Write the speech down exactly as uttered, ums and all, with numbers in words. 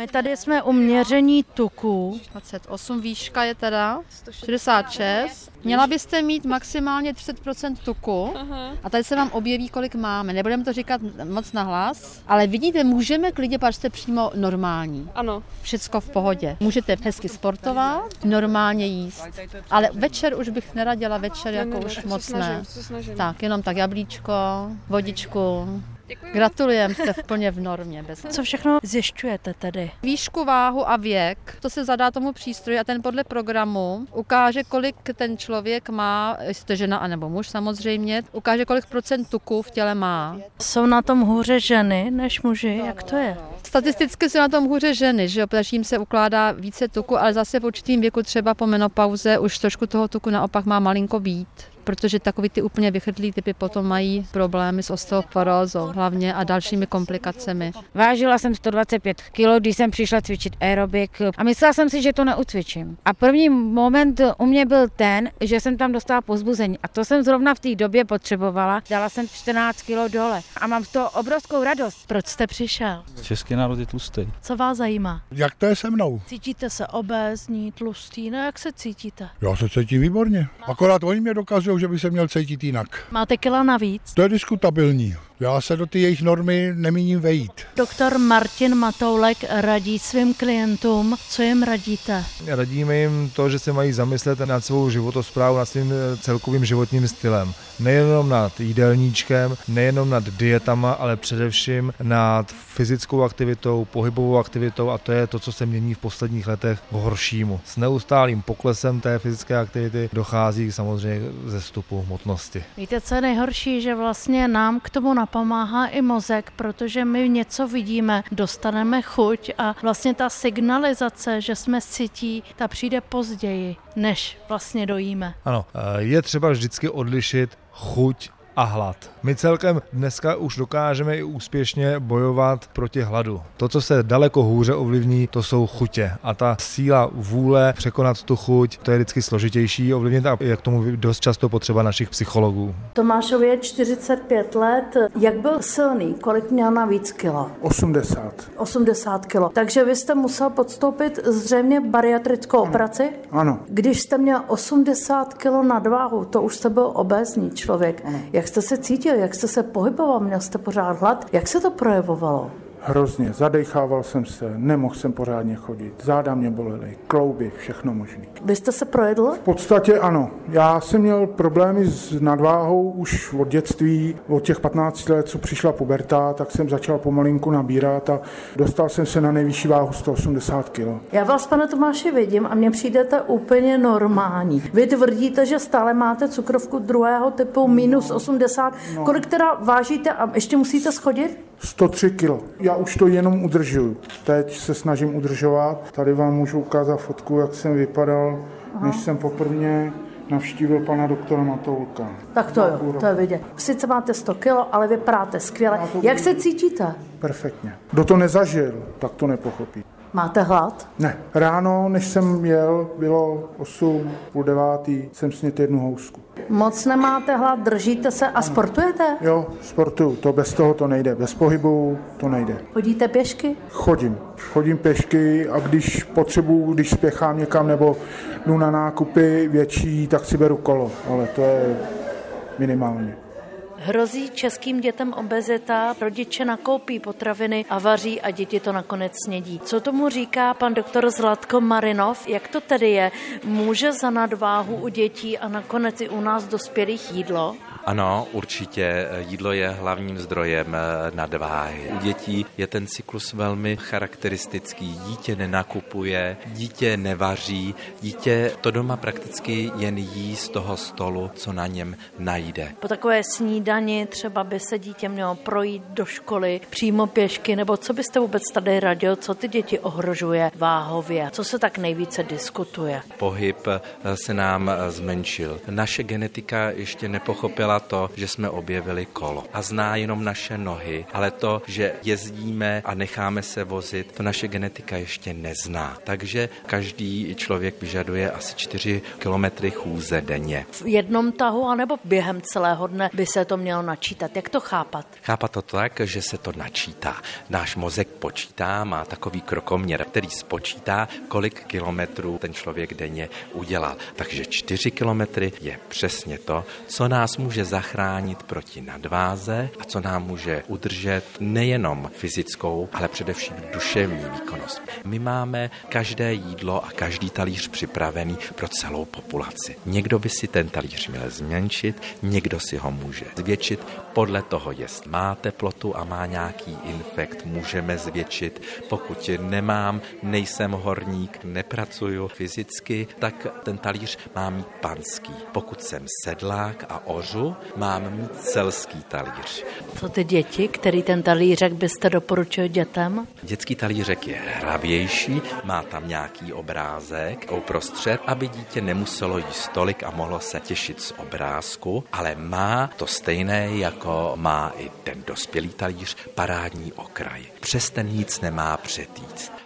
My tady jsme u měření tuků. dvacet osm výška je teda šedesát šest. Měla byste mít maximálně třicet procent tuku. Aha. A tady se vám objeví, kolik máme. Nebudeme to říkat moc nahlas, ale vidíte, můžeme klidně, protože jste přímo normální. Ano. Všecko v pohodě. Můžete hezky sportovat, normálně jíst. Ale večer už bych neradila, večer jako ne, ne, už ne, moc snažím, ne. Tak, jenom tak jablíčko, vodičku. Děkuji. Gratulujem, jste plně v normě. Bez... Co všechno zjišťujete tedy? Výšku, váhu a věk, to se zadá tomu přístroji a ten podle programu ukáže, kolik ten člověk má, jestli to je žena anebo muž samozřejmě, ukáže, kolik procent tuku v těle má. Jsou na tom hůře ženy než muži, jak to je? Statisticky jsou na tom hůře ženy, že jo, protože jim se ukládá více tuku, ale zase v určitým věku třeba po menopauze už trošku toho tuku naopak má malinko být. Protože takový ty úplně vychrtlí typy potom mají problémy s osteoporózou hlavně a dalšími komplikacemi. Vážila jsem sto dvacet pět kilo, když jsem přišla cvičit aerobik a myslela jsem si, že to neucvičím. A první moment u mě byl ten, že jsem tam dostala povzbuzení a to jsem zrovna v té době potřebovala. Dala jsem čtrnáct kilo dole a mám z toho obrovskou radost. Proč jste přišel? Český národ je tlustý. Co vás zajímá? Jak to je se mnou? Cítíte se obézní, tlustý, no jak se cítíte? Já se cítím výborně, akorát oni mě dokazují, že by se měl cítit jinak. Máte kila navíc? To je diskutabilní. Já se do ty jejich normy nemíním vejít. Doktor Martin Matoulek radí svým klientům. Co jim radíte? Radíme jim to, že se mají zamyslet nad svou životosprávou, nad svým celkovým životním stylem. Nejenom nad jídelníčkem, nejenom nad dietama, ale především nad fyzickou aktivitou, pohybovou aktivitou a to je to, co se mění v posledních letech k horšímu. S neustálým poklesem té fyzické aktivity dochází samozřejmě ze vstupu hmotnosti. Víte, co je nejhorší, že vlastně nám k tomu napomáhá i mozek, protože my něco vidíme, dostaneme chuť a vlastně ta signalizace, že jsme sytí, ta přijde později, než vlastně dojíme. Ano, je třeba vždycky odlišit chuť a hlad. My celkem dneska už dokážeme i úspěšně bojovat proti hladu. To, co se daleko hůře ovlivní, to jsou chutě. A ta síla vůle překonat tu chuť, to je vždycky složitější ovlivnit a je k tomu dost často potřeba našich psychologů. Tomášovi je čtyřicet pět let. Jak byl silný? Kolik měl navíc kilo? osmdesát. osmdesát kilo. Takže vy jste musel podstoupit zřejmě bariatrickou ano. operaci? Ano. Když jste měl osmdesát kilo nadváhu, to už jste byl obézní člověk. Ano. Jak jste se cítil? Jak jste se pohyboval? Měl jste pořád hlad? Jak se to projevovalo? Hrozně, zadechával jsem se, nemohl jsem pořádně chodit, záda mě bolely, klouby, všechno možné. Vy jste se projedl? V podstatě ano. Já jsem měl problémy s nadváhou už od dětství, od těch patnácti let, co přišla puberta, tak jsem začal pomalinku nabírat a dostal jsem se na nejvyšší váhu sto osmdesát kilo. Já vás, pane Tomáši, vidím a mně přijdete úplně normální. Vy tvrdíte, že stále máte cukrovku druhého typu minus osmdesát. No. Kolik teda vážíte a ještě musíte schodit? sto tři kilo. Já už to jenom udržuju. Teď se snažím udržovat. Tady vám můžu ukázat fotku, jak jsem vypadal, Aha. než jsem poprvé navštívil pana doktora Matoulka. Tak to jo, to je vidět. Sice máte sto kilo, ale vypadáte skvěle. Jak se cítíte? Perfektně. Kdo to nezažil, tak to nepochopí. Máte hlad? Ne. Ráno, než jsem jel, bylo osm, půl devátý, jsem snědl jednu housku. Moc nemáte hlad, držíte se a sportujete? Jo, sportuju. To bez toho to nejde. Bez pohybu to nejde. Chodíte pěšky? Chodím. Chodím pěšky a když potřebuju, když spěchám někam nebo jdu na nákupy větší, tak si beru kolo. Ale to je minimálně. Hrozí českým dětem obezita, rodiče nakoupí potraviny a vaří a děti to nakonec snědí. Co tomu říká pan doktor Zlatko Marinov? Jak to tedy je? Může za nadváhu u dětí a nakonec i u nás dospělých jídlo? Ano, určitě jídlo je hlavním zdrojem nadváhy. U dětí je ten cyklus velmi charakteristický. Dítě nenakupuje, dítě nevaří, dítě to doma prakticky jen jí z toho stolu, co na něm najde. Po takové snídani třeba by se dítě mělo projít do školy přímo pěšky, nebo co byste vůbec tady radil, co ty děti ohrožuje váhově? Co se tak nejvíce diskutuje? Pohyb se nám zmenšil. Naše genetika ještě nepochopila to, že jsme objevili kolo a zná jenom naše nohy, ale to, že jezdíme a necháme se vozit, to naše genetika ještě nezná. Takže každý člověk vyžaduje asi čtyři kilometry chůze denně. V jednom tahu anebo během celého dne by se to mělo načítat. Jak to chápat? Chápat to tak, že se to načítá. Náš mozek počítá, má takový krokoměr, který spočítá, kolik kilometrů ten člověk denně udělal. Takže čtyři kilometry je přesně to, co nás může zachránit proti nadváze a co nám může udržet nejenom fyzickou, ale především duševní výkonnost. My máme každé jídlo a každý talíř připravený pro celou populaci. Někdo by si ten talíř měl zmenšit, někdo si ho může zvětšit. Podle toho, jestli má teplotu a má nějaký infekt, můžeme zvětšit. Pokud nemám, nejsem horník, nepracuju fyzicky, tak ten talíř má mít panský. Pokud jsem sedlák a ořu, mám mít selský talíř. Co ty děti, který ten talířek byste doporučil dětem? Dětský talířek je hravější, má tam nějaký obrázek uprostřed, aby dítě nemuselo jíst tolik a mohlo se těšit z obrázku, ale má to stejné, jako má i ten dospělý talíř, parádní okraj. Přes ten nic nemá přetýct.